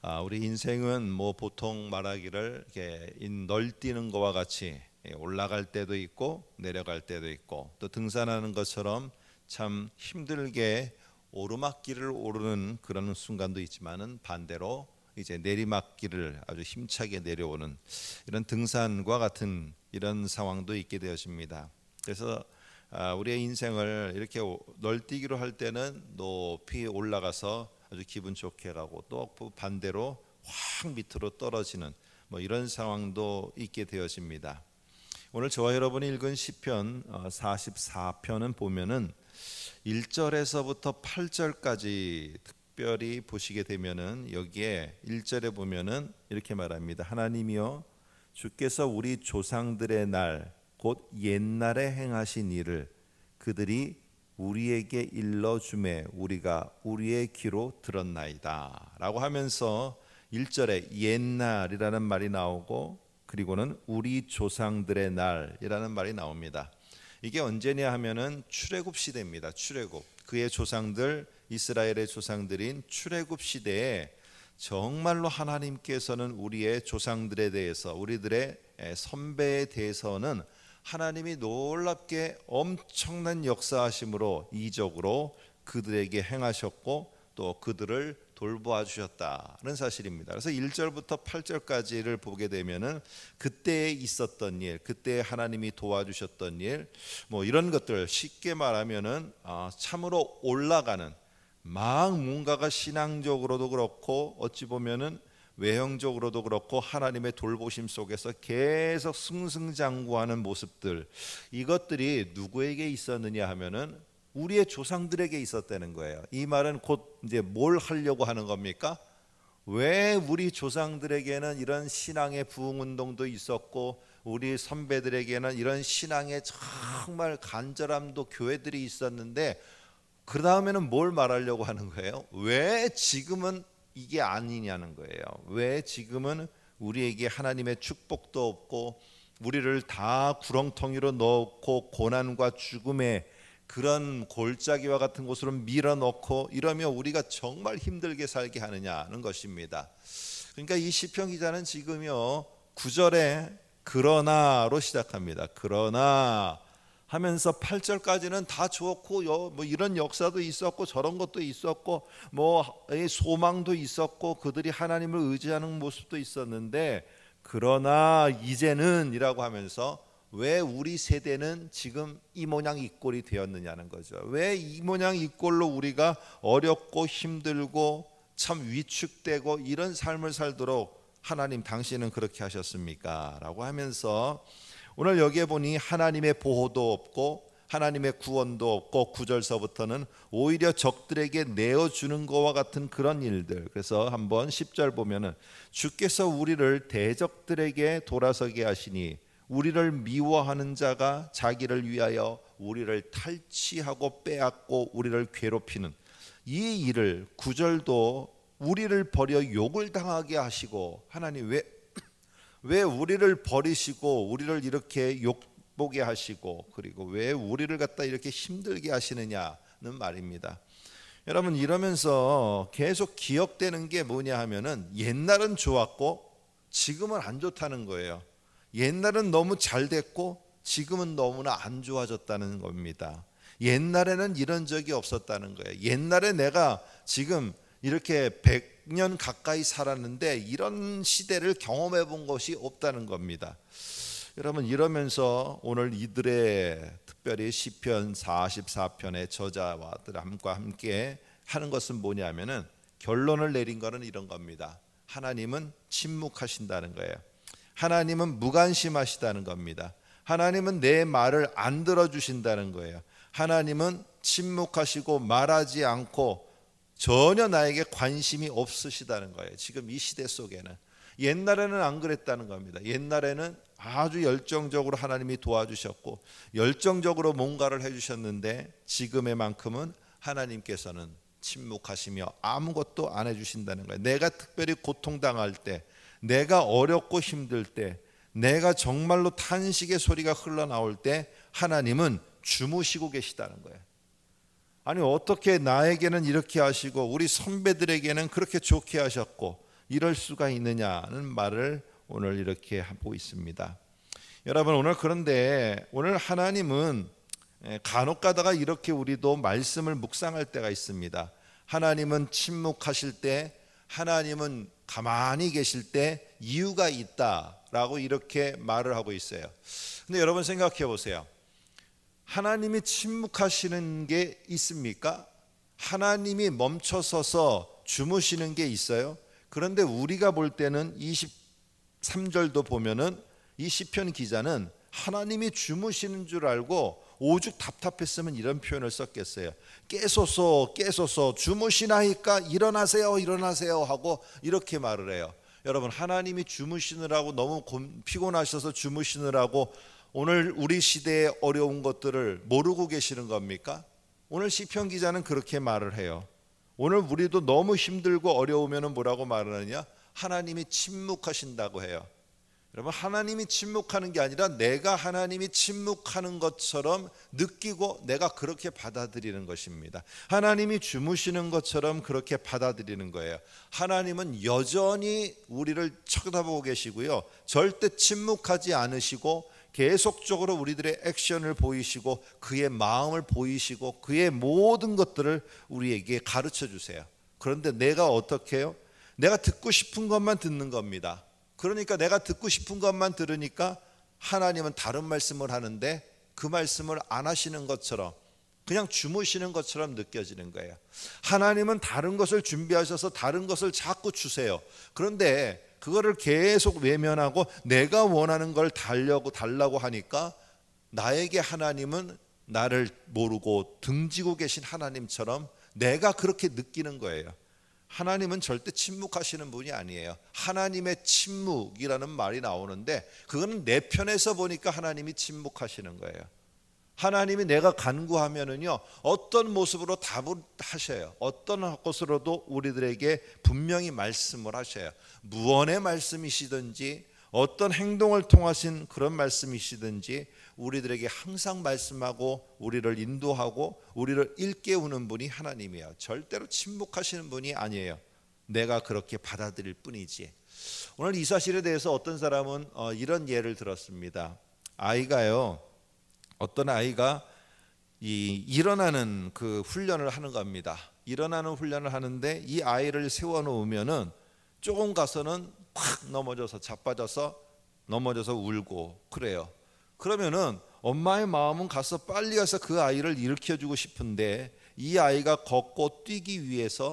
우리 인생은 뭐 보통 말하기를 이렇게 널뛰는 것과 같이 올라갈 때도 있고 내려갈 때도 있고, 또 등산하는 것처럼 참 힘들게 오르막길을 오르는 그런 순간도 있지만은 반대로 이제 내리막길을 아주 힘차게 내려오는 이런 등산과 같은 이런 상황도 있게 되어집니다. 그래서 우리의 인생을 이렇게 널뛰기로 할 때는 높이 올라가서 아주 기분 좋게 가고, 또 반대로 확 밑으로 떨어지는 이런 상황도 있게 되어집니다. 오늘 저와 여러분이 읽은 시편 44편은 보면은 1절에서부터 8절까지 특별히 보시게 되면은, 여기에 1절에 보면은 이렇게 말합니다. 하나님이여, 주께서 우리 조상들의 날 곧 옛날에 행하신 일을 그들이 우리에게 일러주매 우리가 우리의 귀로 들었나이다 라고 하면서 1절에 옛날이라는 말이 나오고, 그리고는 우리 조상들의 날이라는 말이 나옵니다. 이게 언제냐 하면은 출애굽 시대입니다. 출애굽, 그의 조상들, 이스라엘의 조상들인 출애굽 시대에 정말로 하나님께서는 우리의 조상들에 대해서, 우리들의 선배에 대해서는 하나님이 놀랍게 엄청난 역사하심으로 이적으로 그들에게 행하셨고, 또 그들을 돌보아 주셨다는 사실입니다. 그래서 1절부터 8절까지를 보게 되면은 그때에 있었던 일, 그때 하나님이 도와주셨던 일, 이런 것들, 쉽게 말하면은 참으로 올라가는, 막 뭔가가 신앙적으로도 그렇고 어찌 보면은 외형적으로도 그렇고 하나님의 돌보심 속에서 계속 승승장구하는 모습들, 이것들이 누구에게 있었느냐 하면은 우리의 조상들에게 있었다는 거예요. 이 말은 곧 이제 뭘 하려고 하는 겁니까? 왜 우리 조상들에게는 이런 신앙의 부흥운동도 있었고, 우리 선배들에게는 이런 신앙의 정말 간절함도 교회들이 있었는데, 그 다음에는 뭘 말하려고 하는 거예요? 왜 지금은 이게 아니냐는 거예요. 왜 지금은 우리에게 하나님의 축복도 없고, 우리를 다 구렁텅이로 넣고 고난과 죽음의 그런 골짜기와 같은 곳으로 밀어넣고 이러며 우리가 정말 힘들게 살게 하느냐는 것입니다. 그러니까 이 시편 기자는 지금요 9절에 그러나로 시작합니다. 그러나 하면서 8절까지는 다 좋고 이런 역사도 있었고 저런 것도 있었고 소망도 있었고 그들이 하나님을 의지하는 모습도 있었는데, 그러나 이제는 이라고 하면서 왜 우리 세대는 지금 이 모양 이 꼴이 되었느냐는 거죠. 왜 이 모양 이 꼴로 우리가 어렵고 힘들고 참 위축되고 이런 삶을 살도록 하나님 당신은 그렇게 하셨습니까? 라고 하면서 오늘 여기에 보니 하나님의 보호도 없고 하나님의 구원도 없고, 9절서부터는 오히려 적들에게 내어주는 것과 같은 그런 일들. 그래서 한번 10절 보면은 주께서 우리를 대적들에게 돌아서게 하시니 우리를 미워하는 자가 자기를 위하여 우리를 탈취하고 빼앗고 우리를 괴롭히는 이 일을, 9절도 우리를 버려 욕을 당하게 하시고, 하나님 왜 우리를 버리시고 우리를 이렇게 욕보게 하시고, 그리고 왜 우리를 갖다 이렇게 힘들게 하시느냐는 말입니다. 여러분, 이러면서 계속 기억되는 게 뭐냐 하면은 옛날은 좋았고 지금은 안 좋다는 거예요. 옛날은 너무 잘 됐고 지금은 너무나 안 좋아졌다는 겁니다. 옛날에는 이런 적이 없었다는 거예요. 옛날에 내가 지금 이렇게 100년 가까이 살았는데 이런 시대를 경험해 본 것이 없다는 겁니다. 여러분, 이러면서 오늘 이들의 특별히 시편 44편의 저자와들과 함께 하는 것은 뭐냐면은, 결론을 내린 거는 이런 겁니다. 하나님은 침묵하신다는 거예요. 하나님은 무관심하시다는 겁니다. 하나님은 내 말을 안 들어주신다는 거예요. 하나님은 침묵하시고 말하지 않고 전혀 나에게 관심이 없으시다는 거예요. 지금 이 시대 속에는. 옛날에는 안 그랬다는 겁니다. 옛날에는 아주 열정적으로 하나님이 도와주셨고 열정적으로 뭔가를 해주셨는데, 지금의 만큼은 하나님께서는 침묵하시며 아무것도 안 해주신다는 거예요. 내가 특별히 고통당할 때, 내가 어렵고 힘들 때, 내가 정말로 탄식의 소리가 흘러나올 때 하나님은 주무시고 계시다는 거예요. 아니, 어떻게 나에게는 이렇게 하시고 우리 선배들에게는 그렇게 좋게 하셨고 이럴 수가 있느냐는 말을 오늘 이렇게 하고 있습니다. 여러분, 그런데 오늘 하나님은 간혹 가다가 이렇게 우리도 말씀을 묵상할 때가 있습니다. 하나님은 침묵하실 때, 하나님은 가만히 계실 때 이유가 있다라고 이렇게 말을 하고 있어요. 근데 여러분 생각해 보세요. 하나님이 침묵하시는 게 있습니까? 하나님이 멈춰서서 주무시는 게 있어요? 그런데 우리가 볼 때는 23절도 보면은 이 시편 기자는 하나님이 주무시는 줄 알고 오죽 답답했으면 이런 표현을 썼겠어요. 깨소서 주무시나이까 일어나세요 하고 이렇게 말을 해요. 여러분, 하나님이 주무시느라고 너무 피곤하셔서 주무시느라고 오늘 우리 시대의 어려운 것들을 모르고 계시는 겁니까? 오늘 시편 기자는 그렇게 말을 해요. 오늘 우리도 너무 힘들고 어려우면 뭐라고 말하느냐? 하나님이 침묵하신다고 해요. 여러분, 하나님이 침묵하는 게 아니라 내가 하나님이 침묵하는 것처럼 느끼고 내가 그렇게 받아들이는 것입니다. 하나님이 주무시는 것처럼 그렇게 받아들이는 거예요. 하나님은 여전히 우리를 쳐다보고 계시고요, 절대 침묵하지 않으시고 계속적으로 우리들의 액션을 보이시고 그의 마음을 보이시고 그의 모든 것들을 우리에게 가르쳐 주세요. 그런데 내가 어떻게 해요? 내가 듣고 싶은 것만 듣는 겁니다. 그러니까 내가 듣고 싶은 것만 들으니까 하나님은 다른 말씀을 하는데 그 말씀을 안 하시는 것처럼, 그냥 주무시는 것처럼 느껴지는 거예요. 하나님은 다른 것을 준비하셔서 다른 것을 자꾸 주세요. 그런데 그거를 계속 외면하고 내가 원하는 걸 달라고 하니까 나에게 하나님은 나를 모르고 등지고 계신 하나님처럼 내가 그렇게 느끼는 거예요. 하나님은 절대 침묵하시는 분이 아니에요. 하나님의 침묵이라는 말이 나오는데 그거는 내 편에서 보니까 하나님이 침묵하시는 거예요. 하나님이 내가 간구하면은요, 어떤 모습으로 답을 하셔요. 어떤 것으로도 우리들에게 분명히 말씀을 하셔요. 무언의 말씀이시든지 어떤 행동을 통하신 그런 말씀이시든지 우리들에게 항상 말씀하고 우리를 인도하고 우리를 일깨우는 분이 하나님이에요. 절대로 침묵하시는 분이 아니에요. 내가 그렇게 받아들일 뿐이지. 오늘 이 사실에 대해서 어떤 사람은 이런 예를 들었습니다. 어떤 아이가 일어나는 그 훈련을 하는 겁니다. 일어나는 훈련을 하는데 이 아이를 세워놓으면은 조금 가서는 콱 넘어져서 자빠져서 넘어져서 울고 그래요. 그러면은 엄마의 마음은 빨리 가서 그 아이를 일으켜주고 싶은데 이 아이가 걷고 뛰기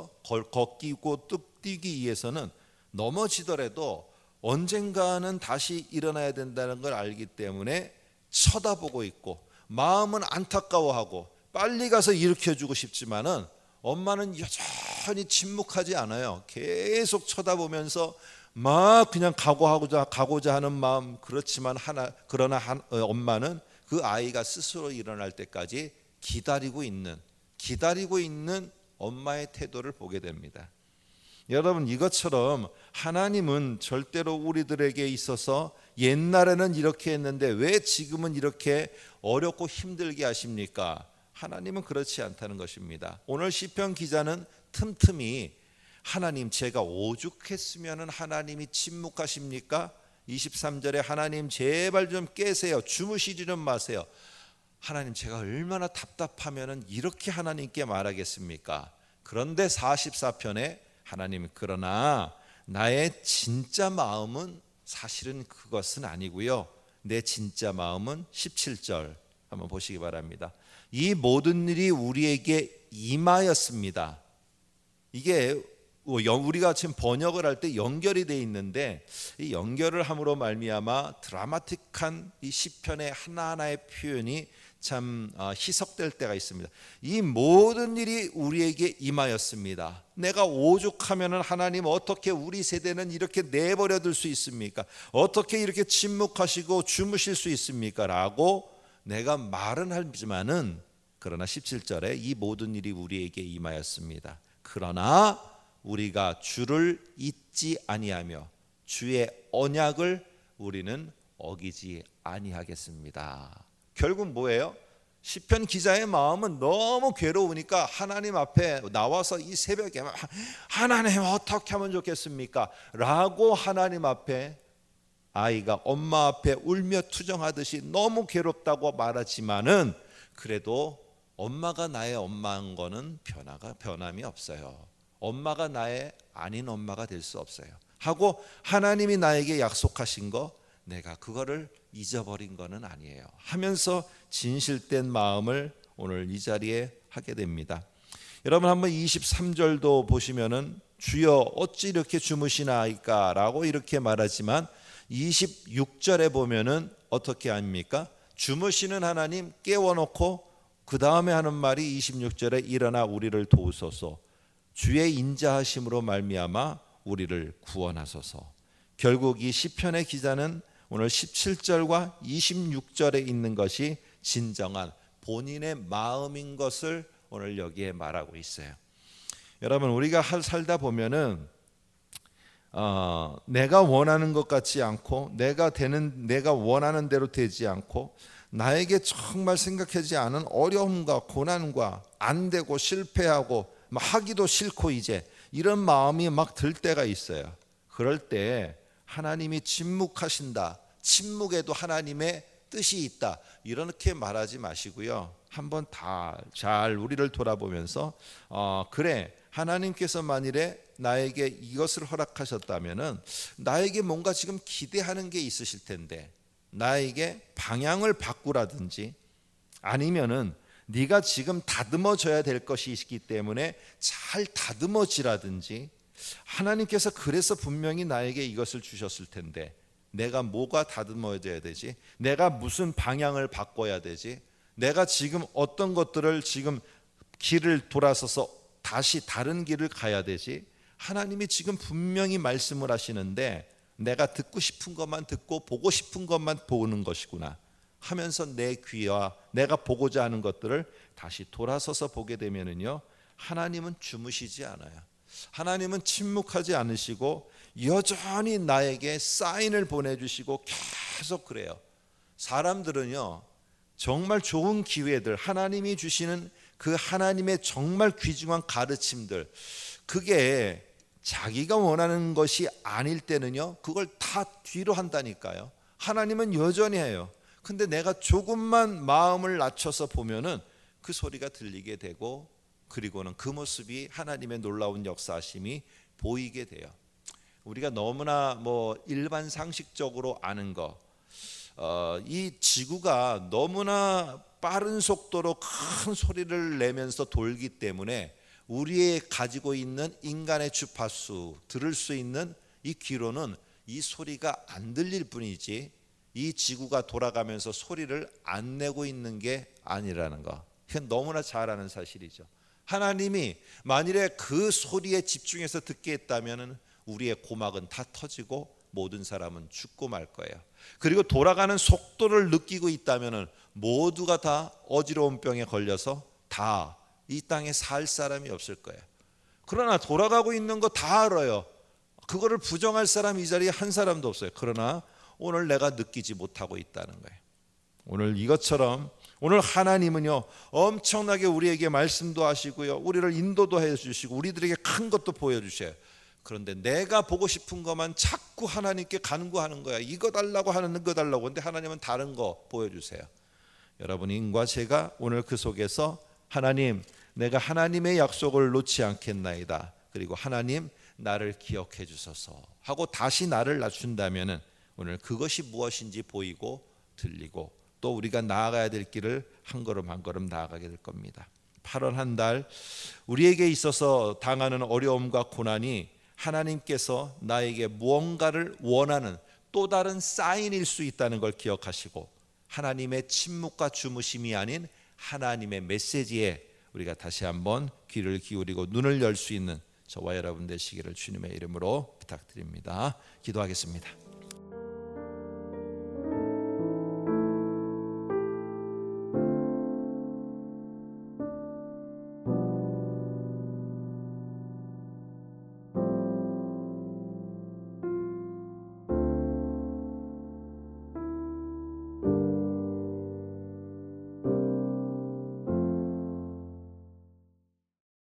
위해서는 넘어지더라도 언젠가는 다시 일어나야 된다는 걸 알기 때문에 쳐다보고 있고 마음은 안타까워하고 빨리 가서 일으켜주고 싶지만은 엄마는 여전히 침묵하지 않아요. 계속 쳐다보면서 막 그냥 가고자 하는 마음. 그러나 엄마는 그 아이가 스스로 일어날 때까지 기다리고 있는 엄마의 태도를 보게 됩니다. 여러분, 이것처럼 하나님은 절대로 우리들에게 있어서 옛날에는 이렇게 했는데 왜 지금은 이렇게 어렵고 힘들게 하십니까? 하나님은 그렇지 않다는 것입니다. 오늘 시편 기자는 틈틈이 하나님, 제가 오죽했으면 하나님이 침묵하십니까? 23절에 하나님 제발 좀 깨세요. 주무시지는 마세요. 하나님, 제가 얼마나 답답하면 이렇게 하나님께 말하겠습니까? 그런데 44편에 하나님, 그러나 나의 진짜 마음은 사실은 그것은 아니고요. 내 진짜 마음은 17절 한번 보시기 바랍니다. 이 모든 일이 우리에게 임하였습니다. 이게 우리가 지금 번역을 할 때 연결이 돼 있는데 이 연결을 함으로 말미암아 드라마틱한 이 시편의 하나하나의 표현이 참 희석될 때가 있습니다. 이 모든 일이 우리에게 임하였습니다. 내가 오죽하면은 하나님, 어떻게 우리 세대는 이렇게 내버려 둘 수 있습니까? 어떻게 이렇게 침묵하시고 주무실 수 있습니까? 라고 내가 말은 하지만은, 그러나 17절에 이 모든 일이 우리에게 임하였습니다. 그러나 우리가 주를 잊지 아니하며 주의 언약을 우리는 어기지 아니하겠습니다. 결국 뭐예요? 시편 기자의 마음은 너무 괴로우니까 하나님 앞에 나와서 이 새벽에 하나님 어떻게 하면 좋겠습니까? 라고 하나님 앞에 아이가 엄마 앞에 울며 투정하듯이 너무 괴롭다고 말하지만은 그래도 엄마가 나의 엄마인 거는 변함이 없어요. 엄마가 나의 아닌 엄마가 될 수 없어요 하고 하나님이 나에게 약속하신 거 내가 그거를 잊어버린 거는 아니에요 하면서 진실된 마음을 오늘 이 자리에 하게 됩니다. 여러분 한번 23절도 보시면은 주여 어찌 이렇게 주무시나이까 라고 이렇게 말하지만 26절에 보면은 어떻게 합니까? 주무시는 하나님 깨워놓고 그 다음에 하는 말이 26절에 일어나 우리를 도우소서 주의 인자하심으로 말미암아 우리를 구원하소서. 결국 이 시편의 기자는 오늘 17절과 26절에 있는 것이 진정한 본인의 마음인 것을 오늘 여기에 말하고 있어요. 여러분 우리가 살다 보면은 내가 원하는 것 같지 않고 내가 원하는 대로 되지 않고 나에게 정말 생각하지 않은 어려움과 고난과 안 되고 실패하고 하기도 싫고 이제 이런 마음이 막 들 때가 있어요. 그럴 때 하나님이 침묵하신다. 침묵에도 하나님의 뜻이 있다. 이렇게 말하지 마시고요. 한번 다 잘 우리를 돌아보면서 그래 하나님께서 만일에 나에게 이것을 허락하셨다면은 나에게 뭔가 지금 기대하는 게 있으실 텐데 나에게 방향을 바꾸라든지 아니면은 네가 지금 다듬어져야 될 것이 있기 때문에 잘 다듬어지라든지 하나님께서 그래서 분명히 나에게 이것을 주셨을 텐데 내가 뭐가 다듬어져야 되지? 내가 무슨 방향을 바꿔야 되지? 내가 지금 어떤 것들을 지금 길을 돌아서서 다시 다른 길을 가야 되지? 하나님이 지금 분명히 말씀을 하시는데 내가 듣고 싶은 것만 듣고 보고 싶은 것만 보는 것이구나 하면서 내 귀와 내가 보고자 하는 것들을 다시 돌아서서 보게 되면은요 하나님은 주무시지 않아요. 하나님은 침묵하지 않으시고 여전히 나에게 사인을 보내주시고 계속 그래요. 사람들은요 정말 좋은 기회들 하나님이 주시는 그 하나님의 정말 귀중한 가르침들 그게 자기가 원하는 것이 아닐 때는요 그걸 다 뒤로 한다니까요. 하나님은 여전히 해요. 근데 내가 조금만 마음을 낮춰서 보면은 그 소리가 들리게 되고 그리고는 그 모습이 하나님의 놀라운 역사하심이 보이게 돼요. 우리가 너무나 일반 상식적으로 아는 거, 이 지구가 너무나 빠른 속도로 큰 소리를 내면서 돌기 때문에 우리의 가지고 있는 인간의 주파수 들을 수 있는 이 귀로는 이 소리가 안 들릴 뿐이지 이 지구가 돌아가면서 소리를 안 내고 있는 게 아니라는 거 이건 너무나 잘 아는 사실이죠. 하나님이 만일에 그 소리에 집중해서 듣게 했다면 우리의 고막은 다 터지고 모든 사람은 죽고 말 거예요. 그리고 돌아가는 속도를 느끼고 있다면 모두가 다 어지러운 병에 걸려서 다 이 땅에 살 사람이 없을 거예요. 그러나 돌아가고 있는 거 다 알아요. 그거를 부정할 사람 이 자리에 한 사람도 없어요. 그러나 오늘 내가 느끼지 못하고 있다는 거예요. 오늘 이것처럼 오늘 하나님은요 엄청나게 우리에게 말씀도 하시고요 우리를 인도도 해주시고 우리들에게 큰 것도 보여주셔요. 그런데 내가 보고 싶은 것만 자꾸 하나님께 간구하는 거야. 이거 달라고 하는 거 달라고. 근데 하나님은 다른 거 보여주세요. 여러분과 제가 오늘 그 속에서 하나님 내가 하나님의 약속을 놓지 않겠나이다. 그리고 하나님 나를 기억해 주소서 하고 다시 나를 낮춘다면 오늘 그것이 무엇인지 보이고 들리고 또 우리가 나아가야 될 길을 한 걸음 한 걸음 나아가게 될 겁니다. 8월 한 달 우리에게 있어서 당하는 어려움과 고난이 하나님께서 나에게 무언가를 원하는 또 다른 사인일 수 있다는 걸 기억하시고 하나님의 침묵과 주무심이 아닌 하나님의 메시지에 우리가 다시 한번 귀를 기울이고 눈을 열 수 있는 저와 여러분 되시기를 주님의 이름으로 부탁드립니다. 기도하겠습니다.